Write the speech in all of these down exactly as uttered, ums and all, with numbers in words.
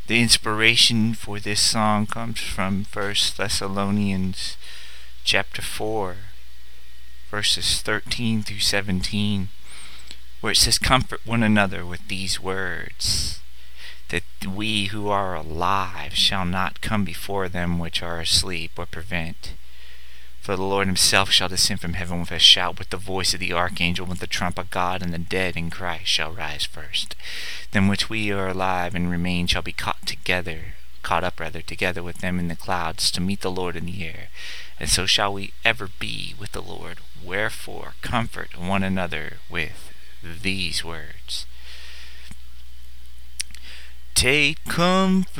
The inspiration for this song comes from First Thessalonians chapter four, verses thirteen through seventeen, where it says, "Comfort one another with these words, that we who are alive shall not come before them which are asleep, or prevent. For the Lord himself shall descend from heaven with a shout, with the voice of the archangel, with the trump of God, and the dead in Christ shall rise first. Then which we are alive and remain shall be caught together, caught up rather, together with them in the clouds, to meet the Lord in the air. And so shall we ever be with the Lord. Wherefore comfort one another with these words." Take comfort,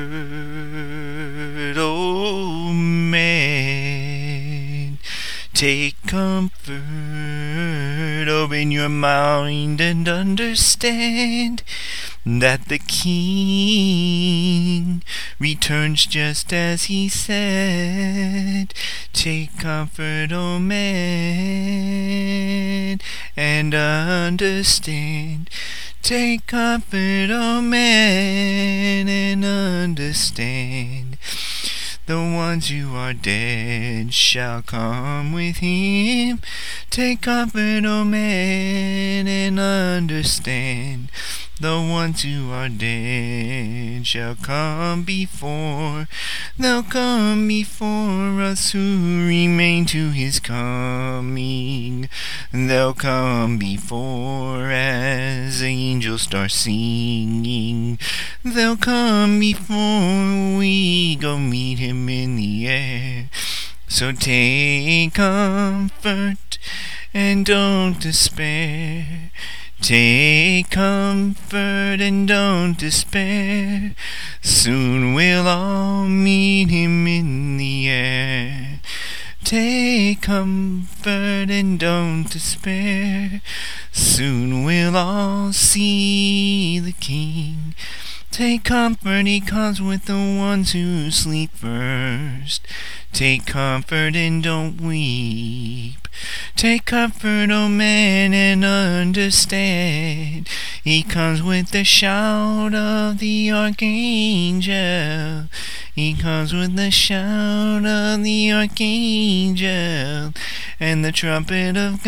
O man. Take comfort, open your mind and understand that the King returns just as he said. Take comfort, O man, and understand. Take comfort, O man, and understand. The ones who are dead shall come with him. Take comfort, O man, and understand. The ones who are dead shall come before. They'll come before us who remain to his coming. They'll come before as angels start singing. They'll come before we go meet him in the air. So take comfort and don't despair. Take comfort and don't despair. Soon we'll all meet him in the air. Take comfort and don't despair. Soon we'll all see the King. Take comfort, he comes with the ones who sleep first. Take comfort and don't weep. Take comfort, O man, and understand. He comes with the shout of the archangel. He comes with the shout of the archangel. And the trumpet of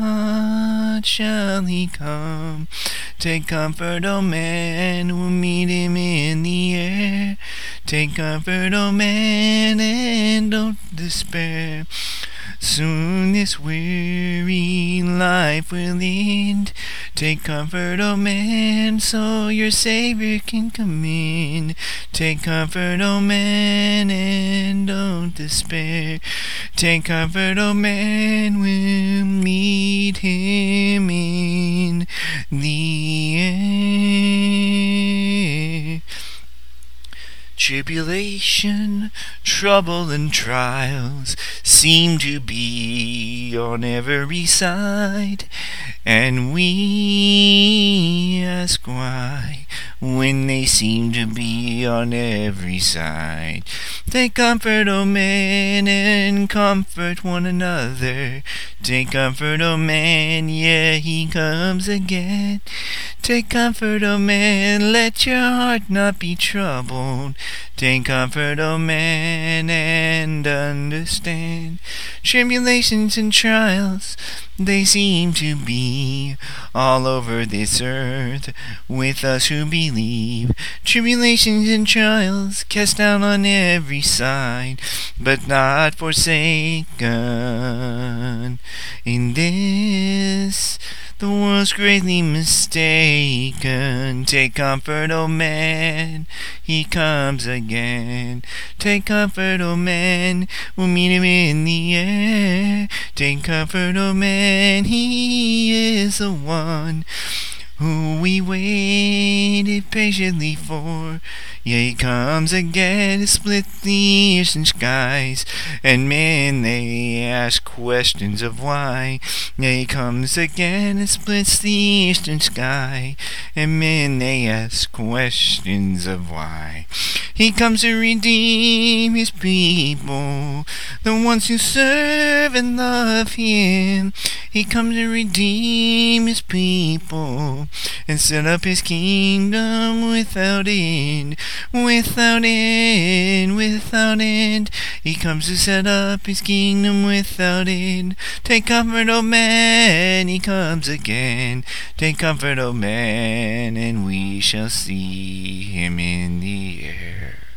God shall he come. Take comfort, O man, we'll meet him in the air. Take comfort, O man, and don't despair. Soon this weary life will end. Take comfort, O man, so your Savior can come in. Take comfort, O man, and don't despair. Take comfort, O man, we'll meet him in the air. Tribulation, trouble, and trials seem to be on every side, and we ask why, when they seem to be on every side. Take comfort, O man, and comfort one another. Take comfort, O man, yeah, he comes again. Take comfort, O man, let your heart not be troubled. Take comfort, O man, and understand. Tribulations and trials, they seem to be all over this earth with us who believe. Tribulations and trials cast down on every side, but not forsaken. In this the world's greatly mistaken. Take comfort, O man, he comes again. Take comfort, O man, we'll meet him in the air. Take comfort, O man, he is the one who we waited patiently for. Yeah, he comes again to split the eastern skies, and men they ask questions of why. Yeah, he comes again and splits the eastern sky, and men they ask questions of why. He comes to redeem his people, the ones who serve and love him. He comes to redeem his people and set up his kingdom without end, without end, without end. He comes to set up his kingdom without end. Take comfort, O man, he comes again. Take comfort, O man, and we shall see him in the air.